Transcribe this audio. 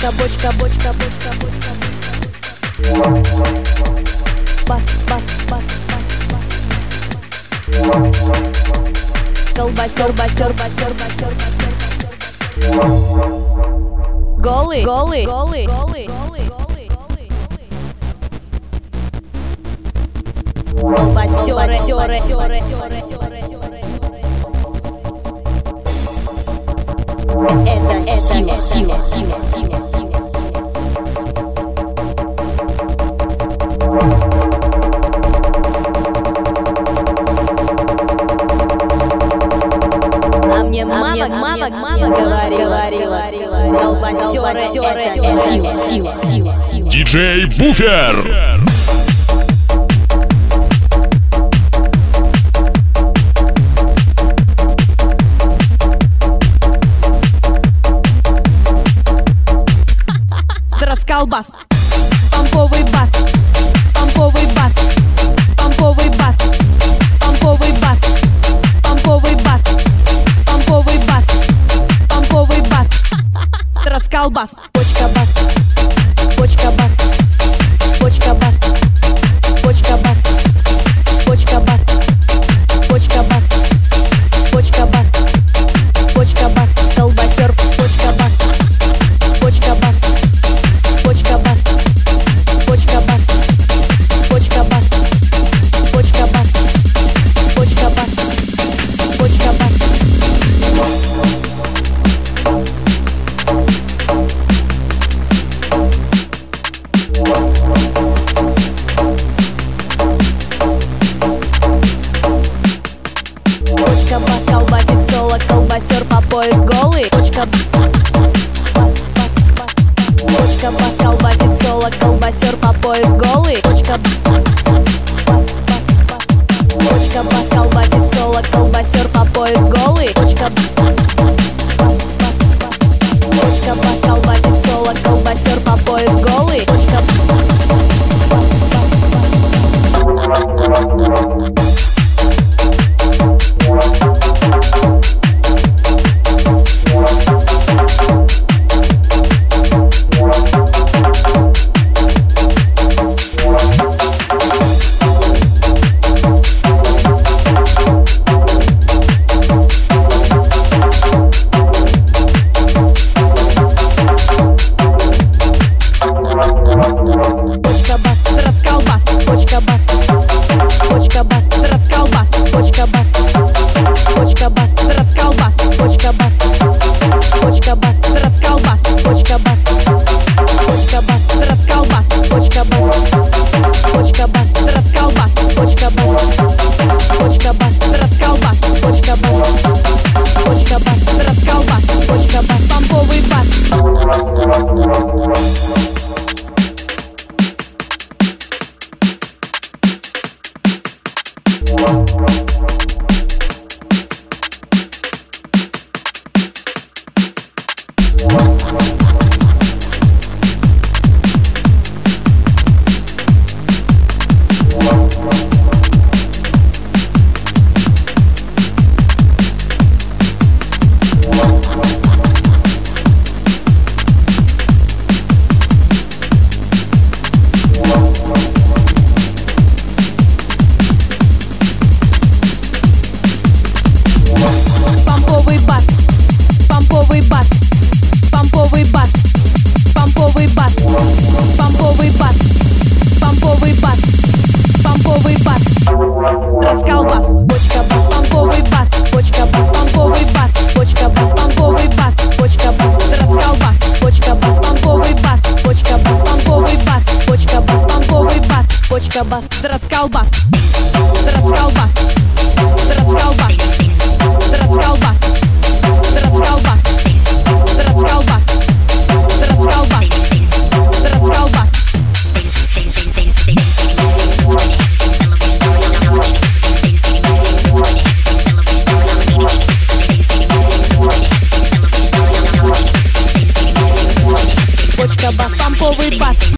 бочка, бочка, бочка, бочка. Бас, бас, бас, бас, бас. Колбасер, басер, басер, басер, басер. Голый, голый, голый, голый, голый, голый, голый. Колбасеры, сёры, сёры, сёры, сёры, сёры. Это сила, сила, сила, сила, сила. А мне мама говорила, колбасеры, это сила, сила, сила, сила. Диджей Буфер. Расколбас, помповый бас, помповый бас, помповый бас, помповый бас, помповый бас, помповый бас, помповый бас. Расколбас, почка бас, почка бас, почка бас, почка бас, почка бас, почка бас, почка бас, почка бас, колбасер, почка бас, почка бас. Почка бас, почка бас, почка бас, почка бас, почка бас, почка бас. Почка бас, колбасит соло, колбасер по пояс голый. Почка Почка бас, колбасит соло, колбасер по пояс голый. Почка бас, колбасит соло, колбасер по пояс голый. Почка бас, колбасит соло, колбасер по пояс голый. Почка расколбас.